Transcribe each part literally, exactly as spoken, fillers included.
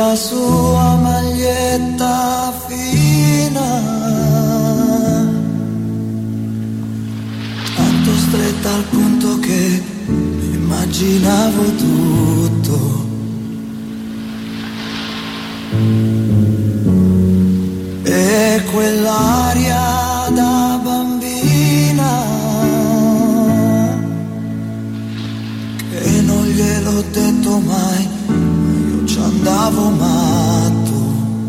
la sua maglietta fina, tanto stretta al punto che immaginavo tutto. E quell'aria da bambina che non gliel'ho detto mai, io ci andavo matto.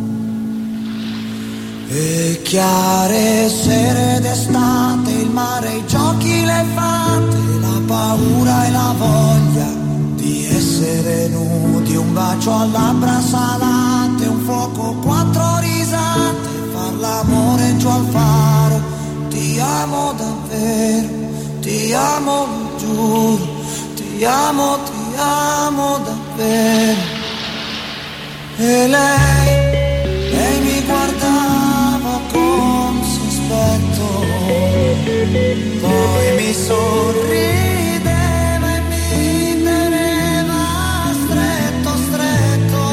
E chiare sere d'estate, il mare, i giochi, le fate, la paura e la voglia di essere nudi, un bacio a labbra salate, un fuoco, quattro risate, far l'amore giù al faro. Ti amo davvero, ti amo, lo giuro, ti amo, ti amo davvero. E lei, lei mi guardava con sospetto, poi mi sorrideva e mi teneva stretto, stretto.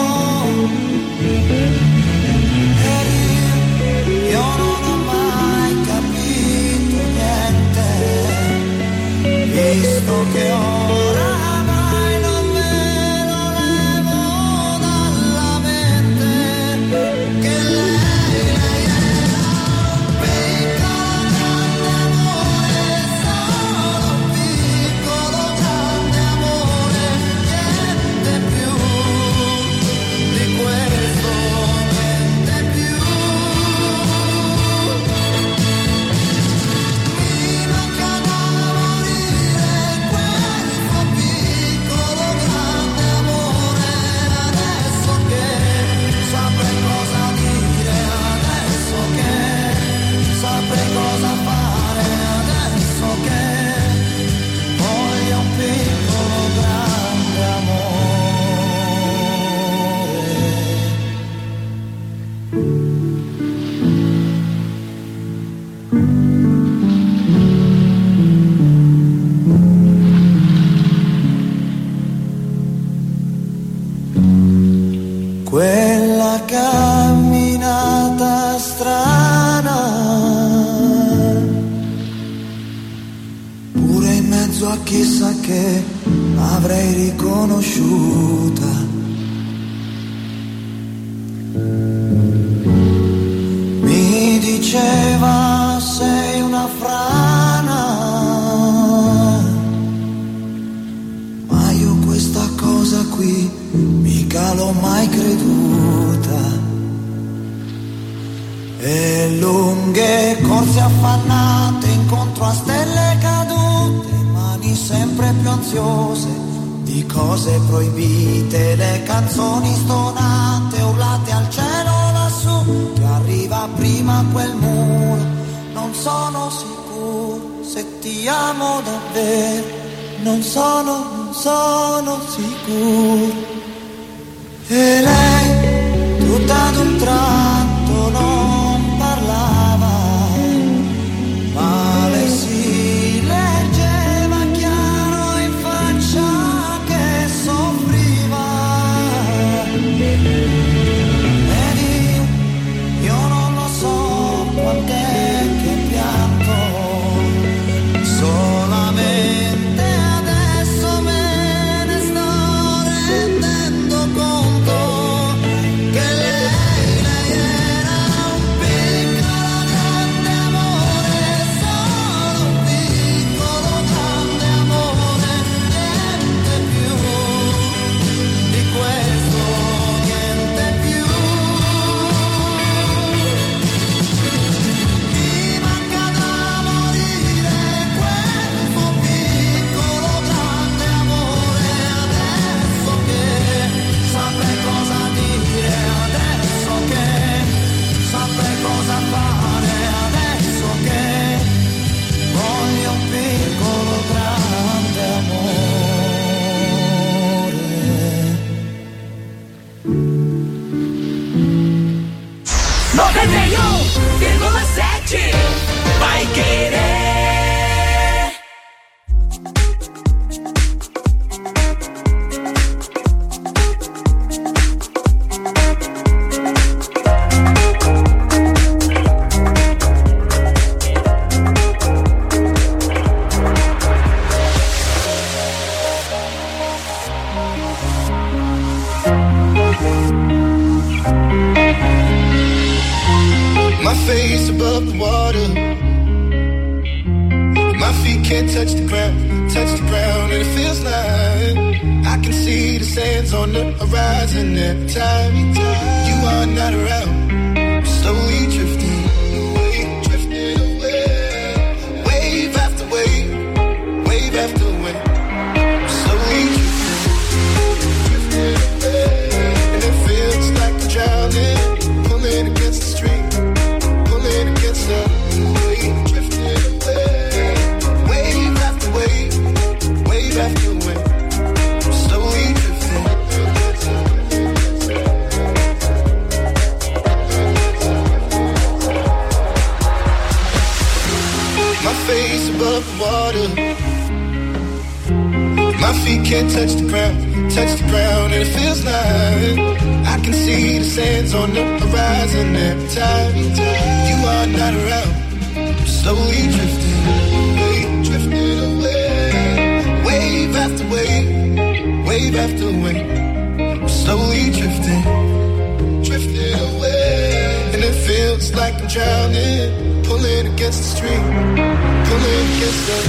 E io, io non ho mai capito niente, visto che ora quella camminata strana, pure in mezzo a chissà che avrei riconosciuta. Mi diceva sei una frana, ma io questa cosa qui mica l'ho mai creduta. E lunghe corse affannate incontro a stelle cadute, mani sempre più ansiose di cose proibite, le canzoni stonate urlate al cielo lassù, che arriva prima quel muro. Non sono sicuro se ti amo davvero, non sono, non sono sicuro. E lei, tutta ad un tratto, non parlava, ma le si leggeva chiaro in faccia che soffriva. Ed io, io non lo so quant'è che pianto, solamente adesso me ne sto rendendo conto. Vai querer. feet can't touch the ground, touch the ground, and it feels like I can see the sands on the horizon every time you are not around. I'm slowly drifting away, drifting away, wave after wave, wave after wave. I'm slowly drifting, drifting away, and it feels like I'm drowning, pulling against the stream, pulling against the wave, drifting away, wave after wave, wave after wave. I'm slowly drifting. My face above the water, my feet can't touch the ground, touch the ground, and it feels like I can see the sands on the horizon every time you are not around. I'm slowly drifting away, drifting away, wave after wave, wave after wave. I'm slowly drifting, drifting away, and it feels like I'm drowning, pulling against the stream, pulling against the.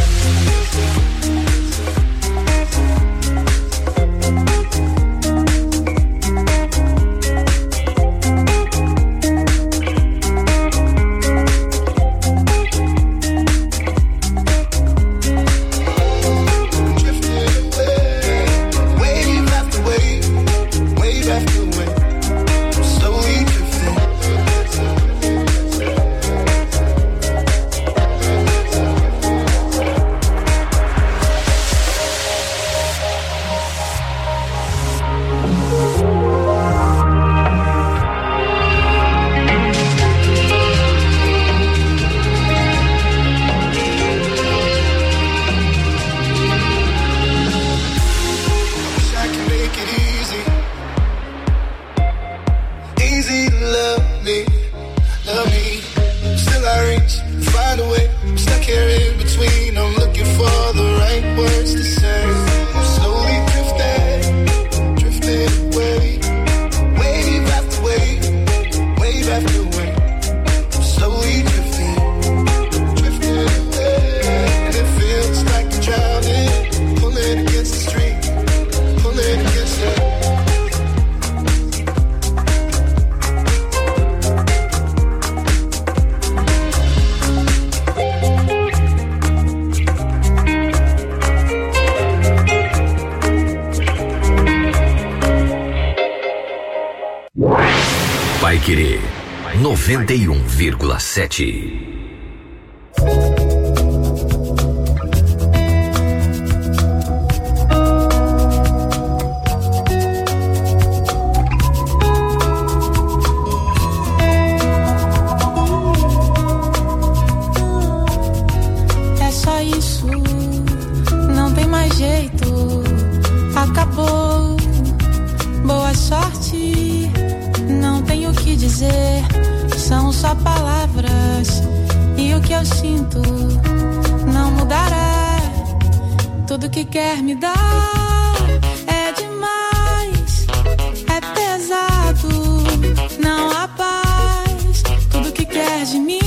Paiquerê noventa e um vírgula sete. É só isso, não tem mais jeito, acabou. Boa sorte, não tenho o que dizer, são só palavras, e o que eu sinto não mudará. Tudo que quer me dar é demais, é pesado, não há paz. Tudo que quer de mim,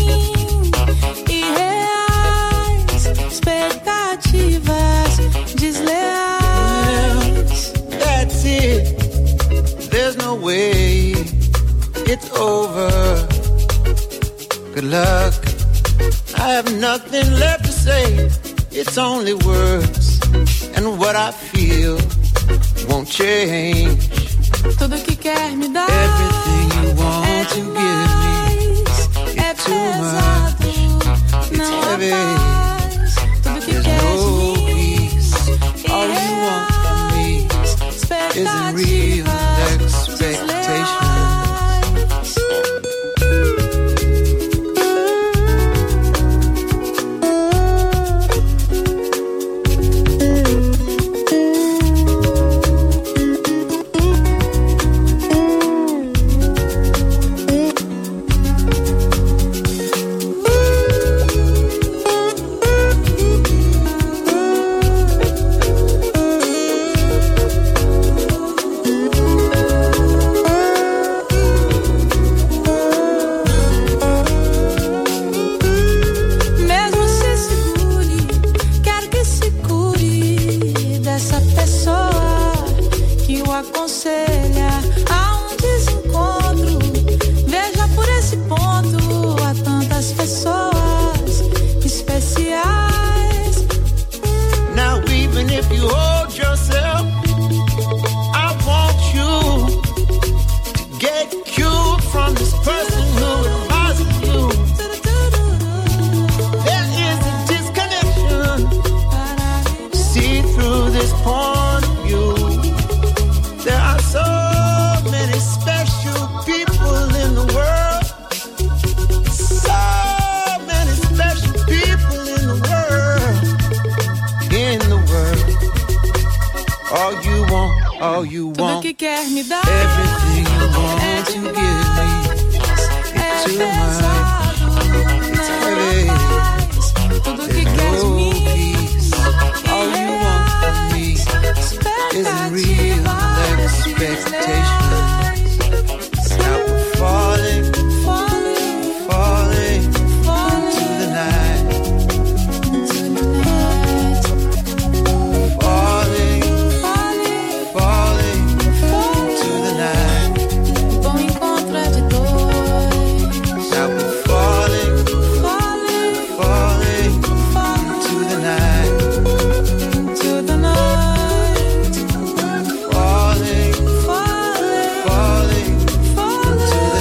irreais, expectativas desleais. That's it. There's no way it's over. Good luck. I have nothing left to say. It's only words, and what I feel won't change. Tudo que quer me dar, everything you want é to demais, give me, é it's too pesado, much. It's não heavy. há paz. Tudo que There's quer no de mim, peace. All you want from me isn't real expectation. All you want, all you Tudo want, que quer me dar. everything you want É to demais. give me. É It's too pesado, much, it's não heavy. mais. Tudo que There's quer de no mim. peace. All you want from me isn't real expectation. Now we're falling, Falling, falling falling to the night. tonight. Falling, Falling, falling falling. to the night. Bom encontro é de dois. Now we're falling, Falling, falling falling to the night. to the night. Falling, Falling, falling falling to the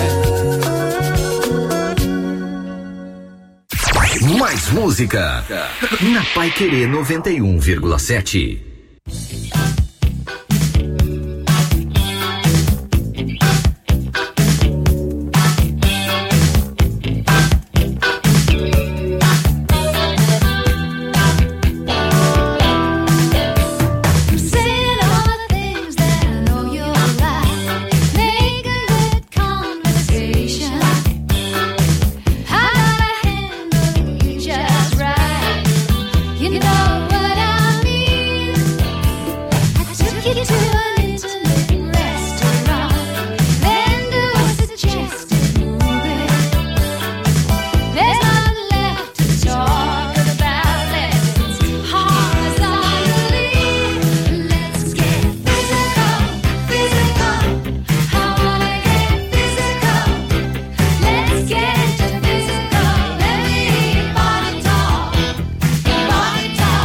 night. Mais música na Paiquerê noventa e um vírgula sete. Saying all the things that I know you like, making good conversation. How do I handle you just right? You know what I mean. I took you to an intimate restaurant, then to a suggested movie. There's not left to talk about. Let's horizontally. Let's get physical, physical. I wanna get physical. Let's get into physical. Let me body talk, body talk.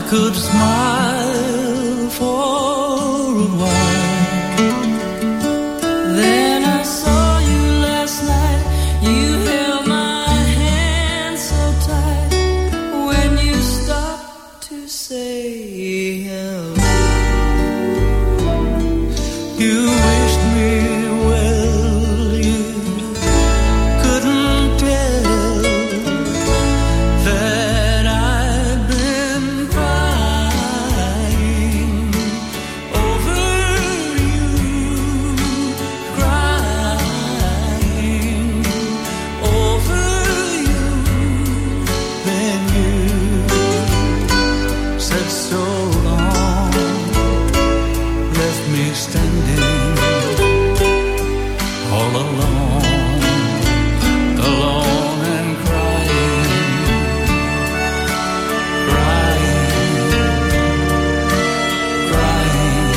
could smile for a while. Then I saw you last night. You held my hand so tight when you stopped to say hello. You wished me well, you couldn't tell that I'd been crying over you, crying over you. Then you said so long, left me standing all alone, alone and crying, crying, crying,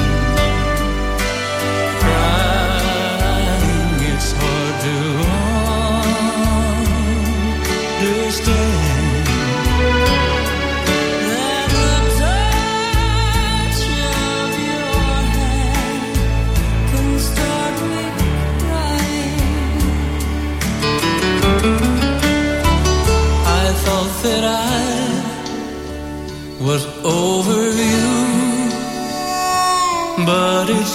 crying. It's hard to understand that the touch of your hand can start me crying. I thought that I was over you, but it's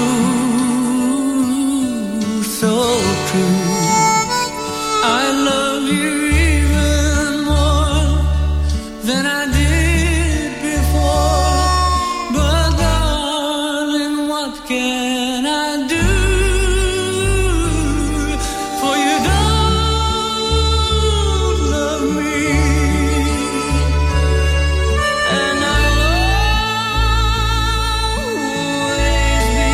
true, so true. I love you even more than I did before. But darling, what can I do? For you don't love me, and I'll always be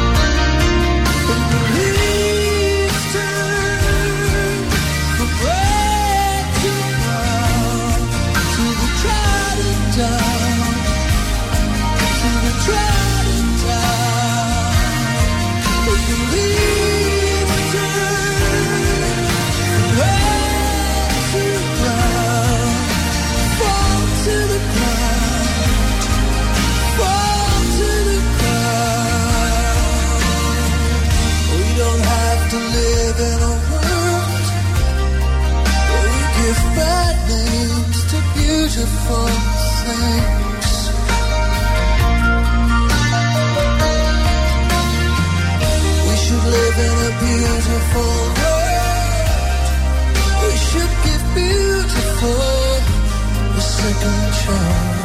Leaves turn for breath. for saints. We should live in a beautiful world. We should give beautiful a second chance.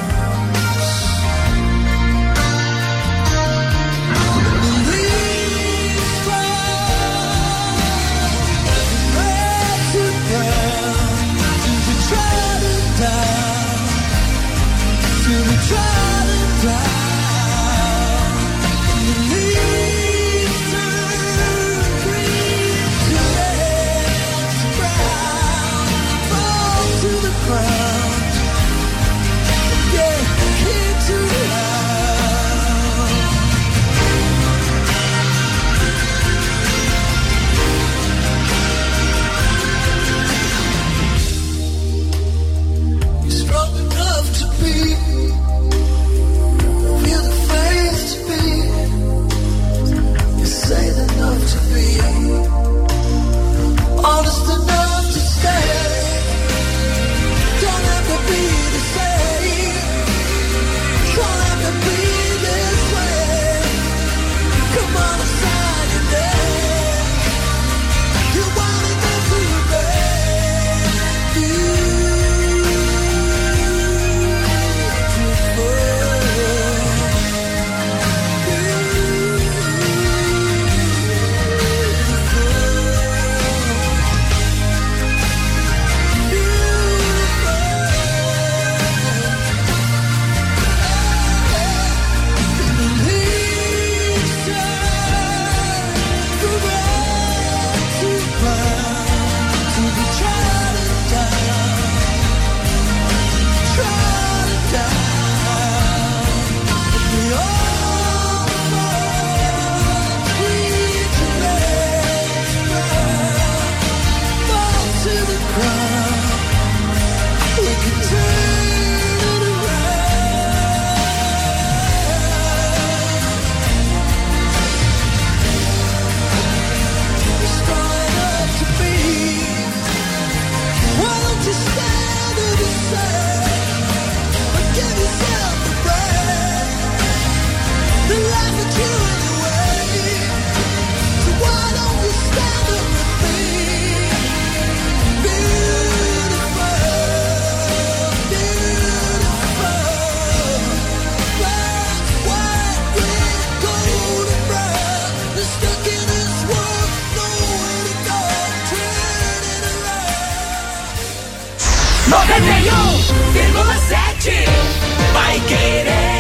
noventa e um vírgula sete Vai Querer.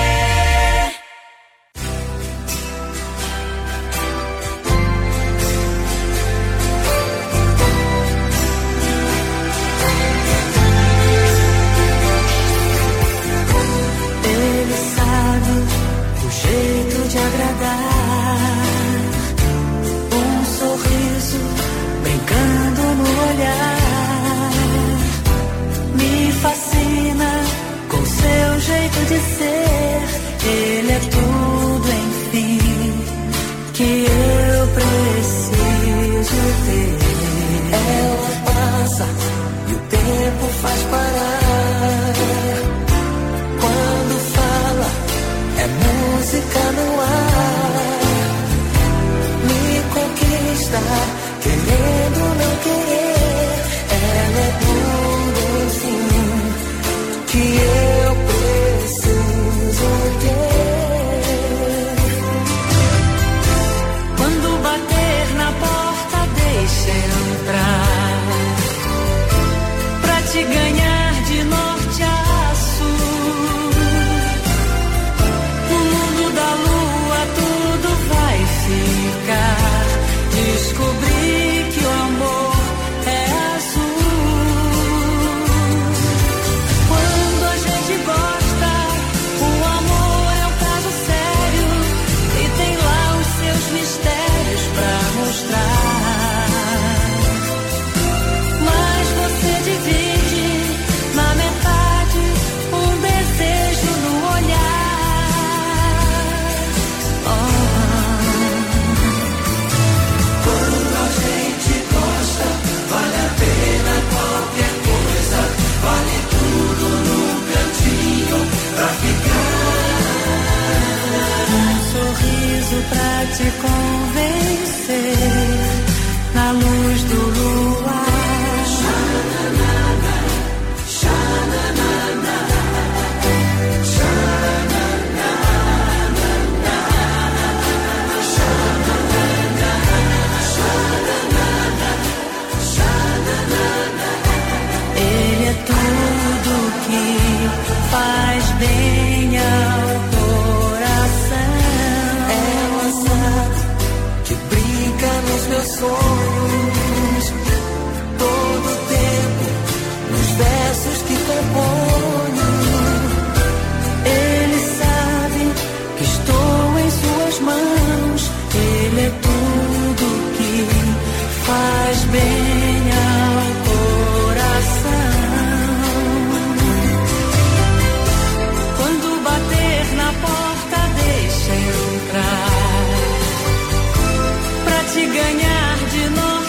Ele sabe o jeito de agradar, um sorriso brincando no olhar. Me fascina com seu jeito de ser. Ele é tudo, enfim, que eu preciso ter. Ela passa e o tempo faz parar. Quando fala, é música no ar. Me conquista, querendo ou não querer. Ela é tudo, enfim, que eu preciso ter. Quando bater na porta, deixa entrar. Pra te sorriso pra te convencer, na luz do luar. Ele é tudo que faz bem ao coração. É o azar que brinca nos meus sonhos, todo tempo nos versos que componho. Ele sabe que estou em suas mãos. Ele é tudo que faz bem ao coração. Quando bater na porta, deixa eu entrar, pra te ganhar de novo.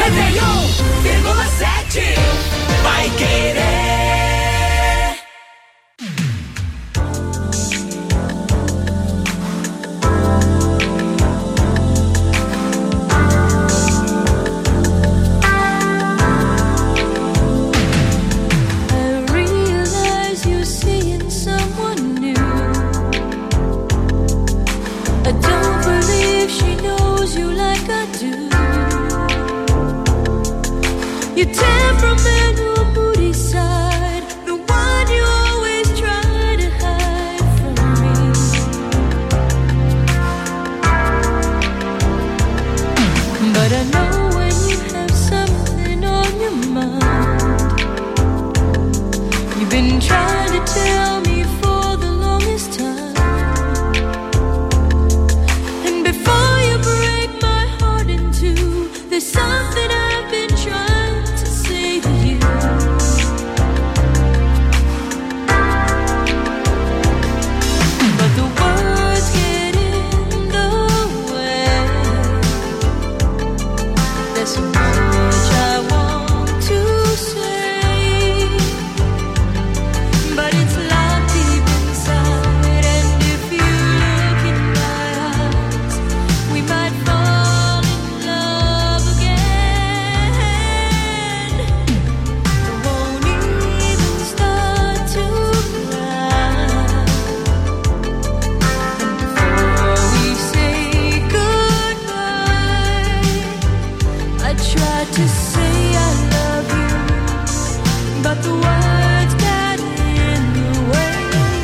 noventa e um vírgula sete. Vai Querer. Your temperament or moody side, the one you always try to hide from me. But I know when you have something on your mind. You've been trying to tell me for the longest time. And before you break my heart in two, there's something I've been trying to say to you. But the words get in the way. There's so much I want to say, but it's locked deep inside. And if you look in my eyes, we might fall in love again. I won't even start to cry. And before we say goodbye, I tried to say I love you, but the words got in the way.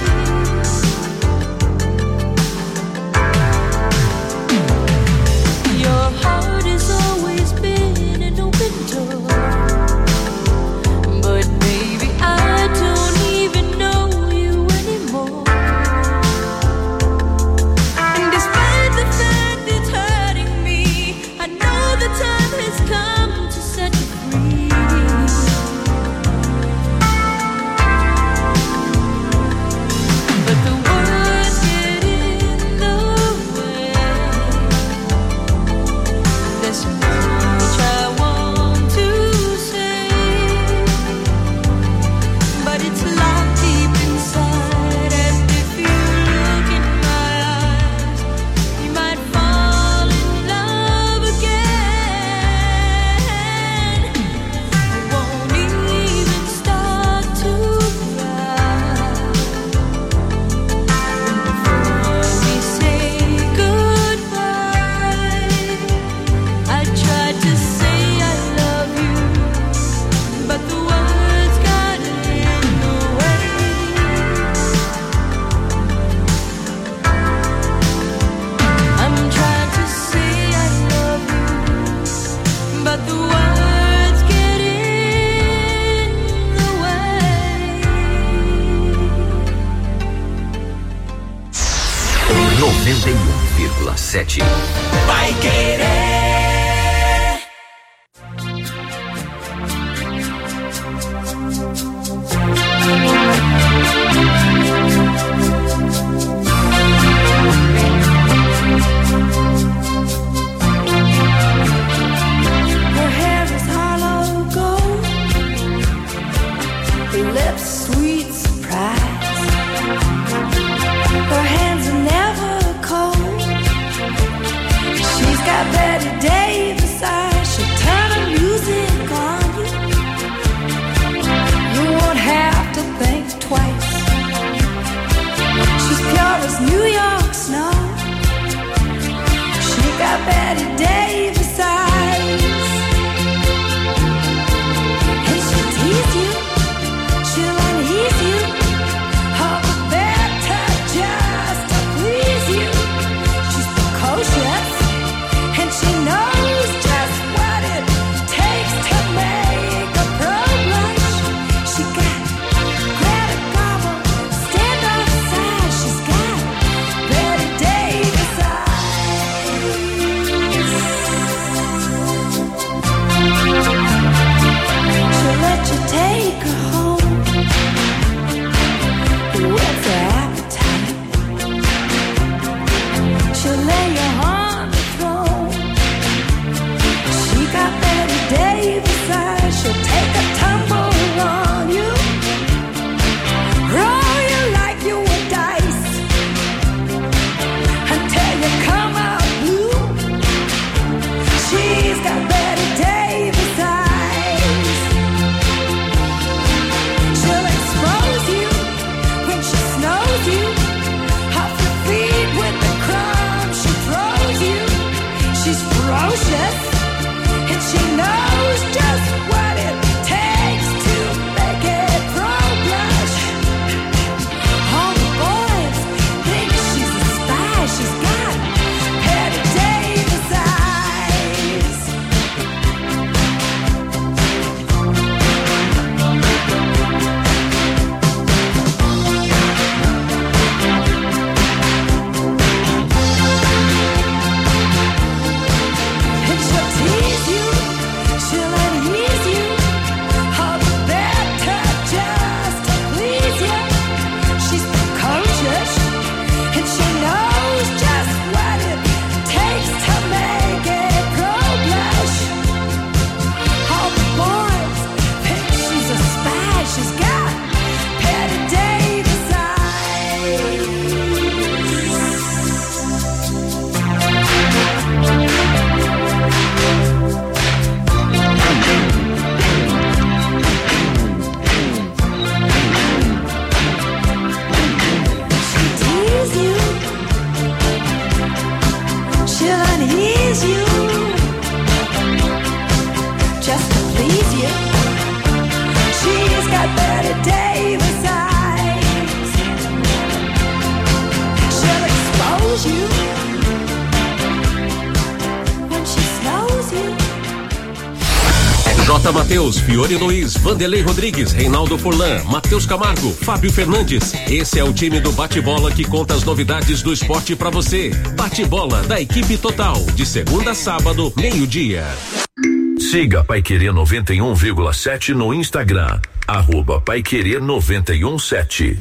Your heart has always been an open door, but baby, I don't even know you anymore. And despite the fact it's hurting me, I know the time has come to set you free. But the words get in the way. There's so much I want to say, but it's locked deep inside. And if you look in my eyes, you might fall in love again. I won't even start to cry. And before we say goodbye, I tried to say I love you, but the words got in the way. I'm trying to say I love you, but the words get in the way. noventa e um vírgula sete. Vai Querer. Her hair is hollow gold, her lips sweet surprise. Her hands are never cold. She's got Betty Davis eyes. She'll turn the music on you. You won't have to think twice. She's pure as New York snow. She got Betty Davis eyes. And she'll tease you, she'll unease you, all the better just to please you. She's precocious, and she knows just what it takes to make a pro blush. She got Greta Garbo, stand outside. She's got Betty Davis eyes. She'll unease you just to please you. She's got Betty Davis eyes. She'll expose you when she slows you. J. Matheus, Fiore Luiz, Vanderlei Rodrigues, Reinaldo Furlan, Matheus Camargo, Fábio Fernandes. Esse é o time do Bate-Bola que conta as novidades do esporte pra você. Bate-Bola da equipe total, de segunda a sábado, meio-dia. Siga Paiquerê noventa e um vírgula sete no Instagram, arroba Paiquerê noventa e um sete.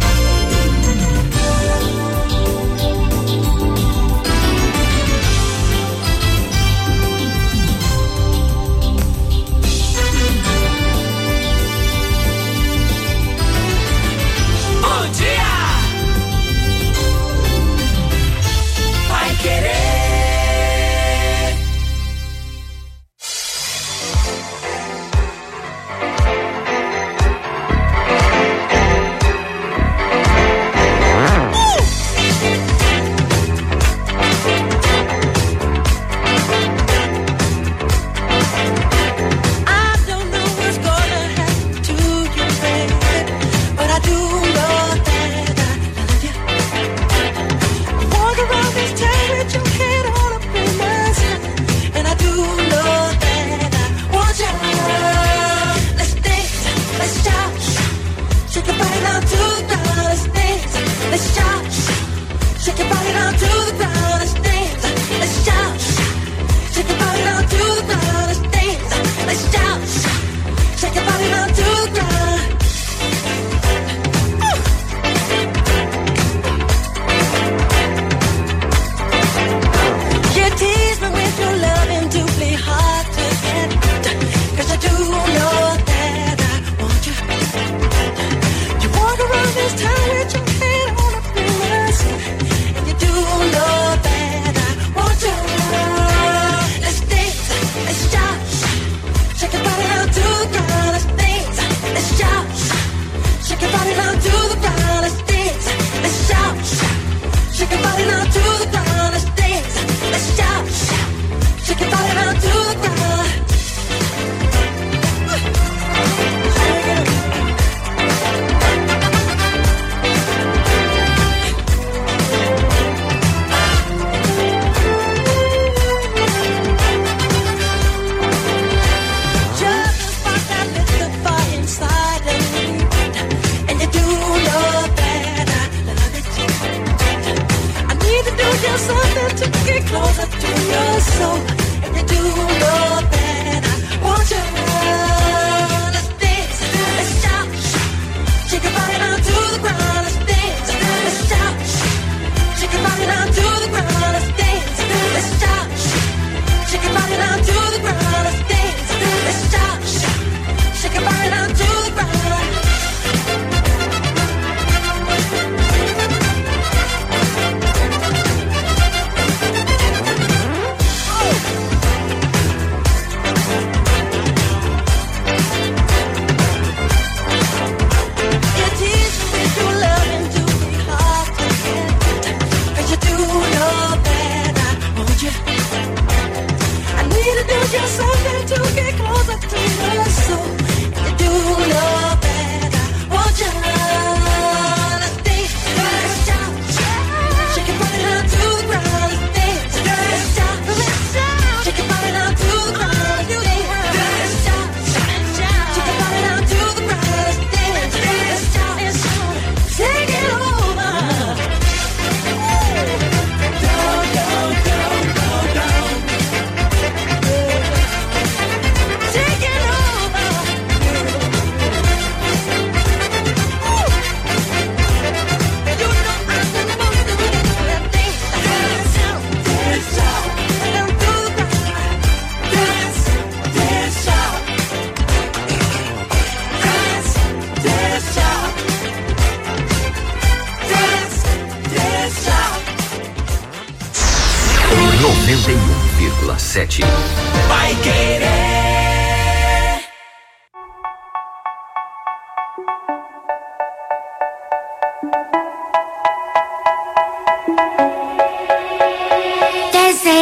noventa e um vírgula sete. Vai querer. They say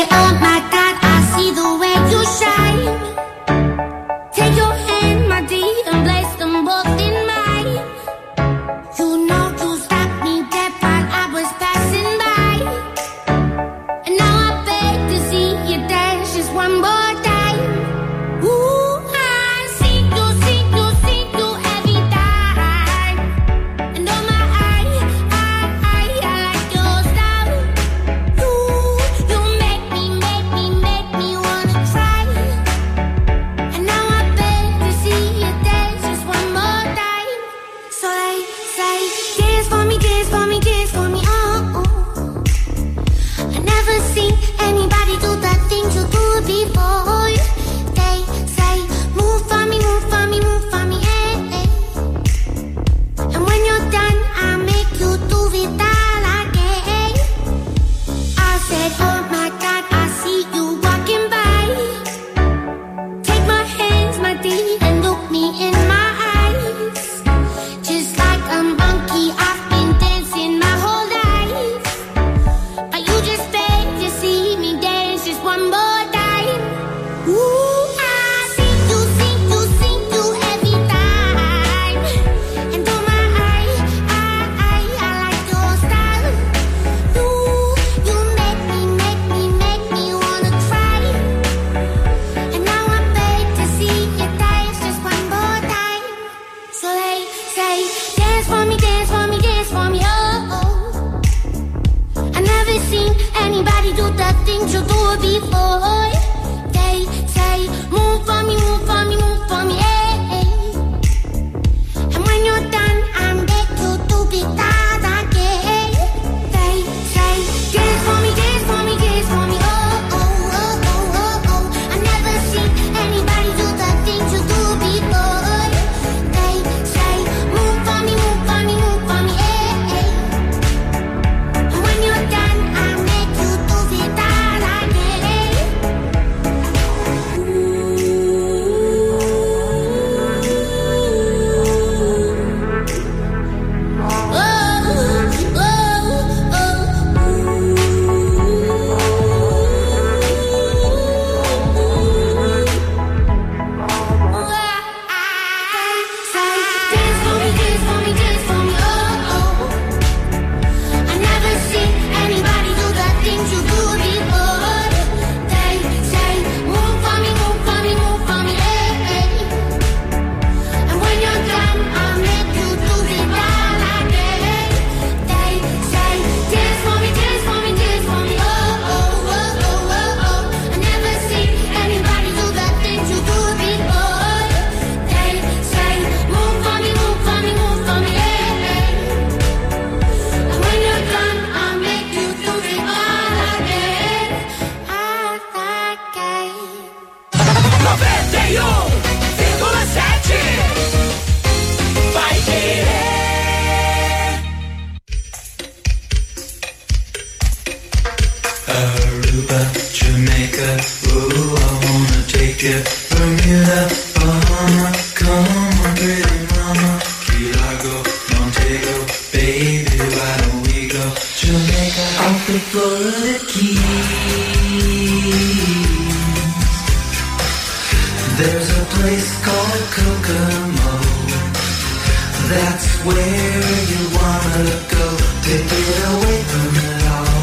before. They say, move for me, move for me, move for me, hey. And when you're done, I'm back to do big that again. They say, dance for me, dance for me, dance for me, oh, oh, oh, oh, oh, oh. I never seen anybody do the things you do before. They say, move for me, move for me, move for me, hey, hey. And when you're done, I'll make you do it all again. Oh, oh, dance for me, dance for me, dance for me, oh, oh. I never seen anybody do the things you do before. They say, move for me, move for me, move for me, hey, hey. And when you're done, I'll make you do it all again. They say, dance for me, dance for me, dance for me, oh, oh, oh, oh, oh, oh. I never seen anybody do the things you do before. They say, move for me, move for me, move for me, hey, hey. And when you're done, I'll make you do it all again, all again. noventa e um vírgula sete Vai Querer. Aruba, Jamaica, ooh, I wanna take you. Bermuda, Bahama, come on, pretty mama. Key Largo, Montego, baby, why don't we go? Jamaica, off the Florida Keys. There's a place called Kokomo. That's where you wanna go to get away from it all.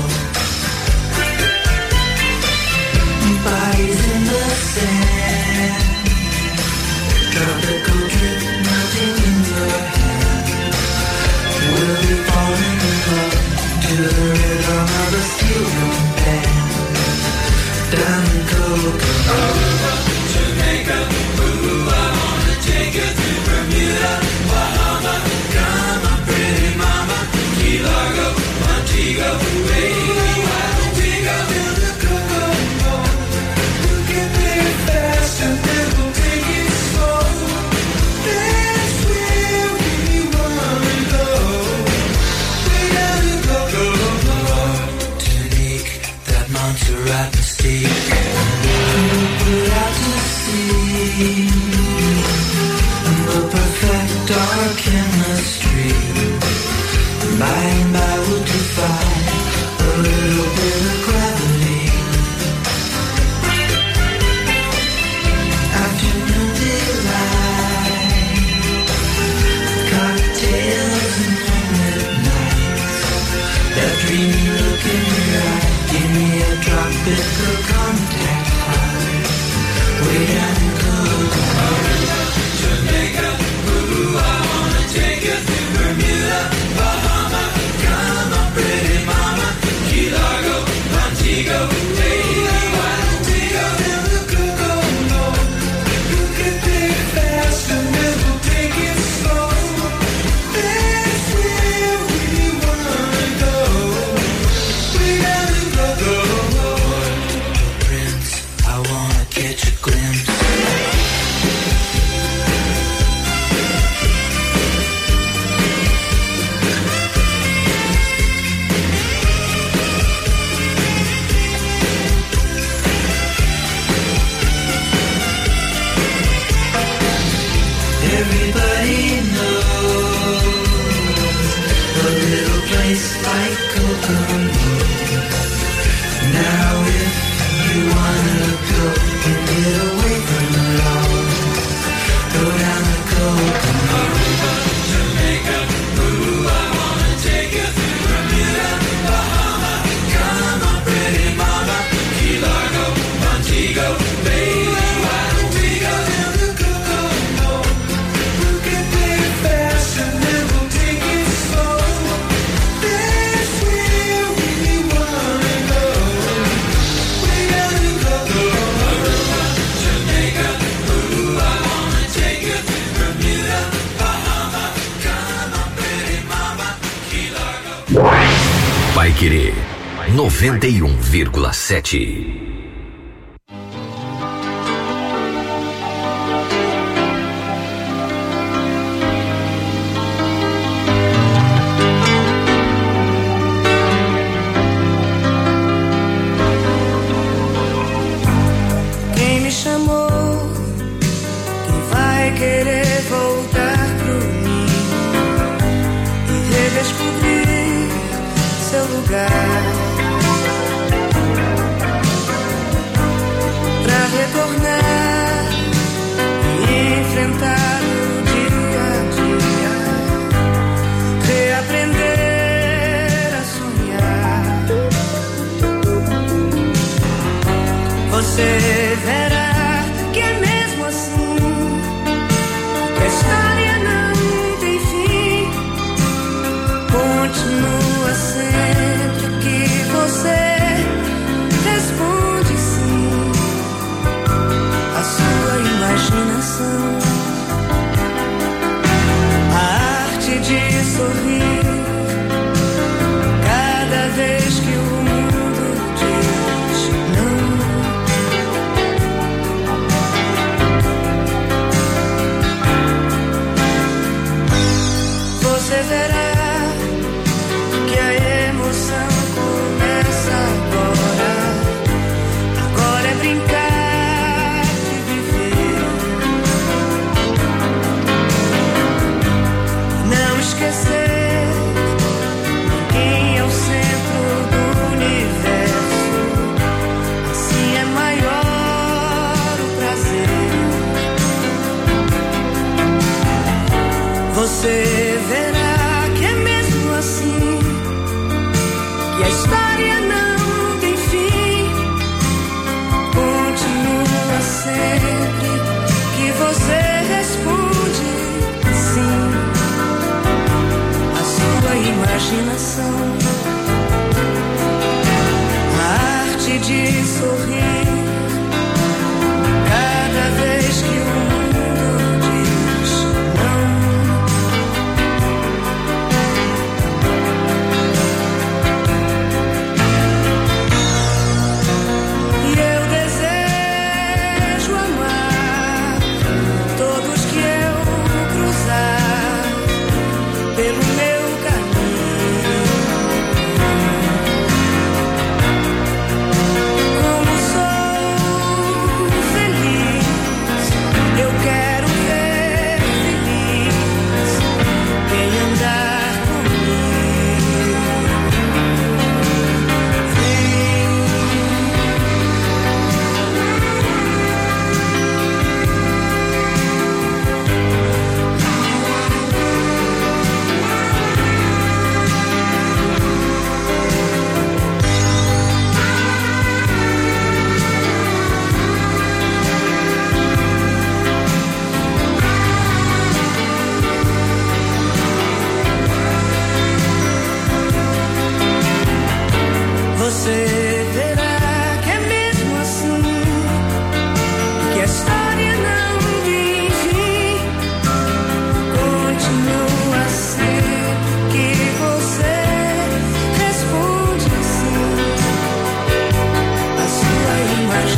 Bodies in the sand, tropical drip melting in your hand. We'll be falling in love to the rhythm of a steel drum band. Down in Kokomo, Jamaica, ooh, I wanna take you to Bermuda, Bahama, come on, pretty mama, Key Largo, Montego, baby, why don't we go to the Kokomo? We'll get there fast and then we'll take it slow. That's where we wanna go. We gotta go, go, go. Martinique, that Montserrat mystique. We'll put out to sea. We'll perfect our chemistry. By and by we'll defy a little bit of gravity. Afternoon delight, cocktails and moonlit nights. That dreamy look in your eye, give me a tropical contact high. Way down in Kokomo, Jamaica, ooh, I wanna take you to Bermuda, Bahama, come on, pretty mama, Key Largo, Montego, baby, why don't we go to the Kokomo? We'll get there fast and then we'll take it slow. That's where we wanna go. We gotta go, go, go. Prince, I wanna catch a glimpse Querer noventa e um vírgula sete. Quem me chamou, quem vai querer voltar pro ninho e redescobrir seu lugar, pra retornar e enfrentar o dia a dia, reaprender a sonhar. Você verá que é mesmo assim, que a história não tem fim. Continua sempre que você responde sim à sua imaginação. A arte de sorrir cada vez que o mundo diz não. Você verá que a emoção começa agora. Agora é brincar e viver. Não esquecer, ninguém é o centro do universo. Assim é maior o prazer. Você verá que é mesmo assim, que a história não tem fim. Continua sempre que você responde sim à sua imaginação. A arte de sorrir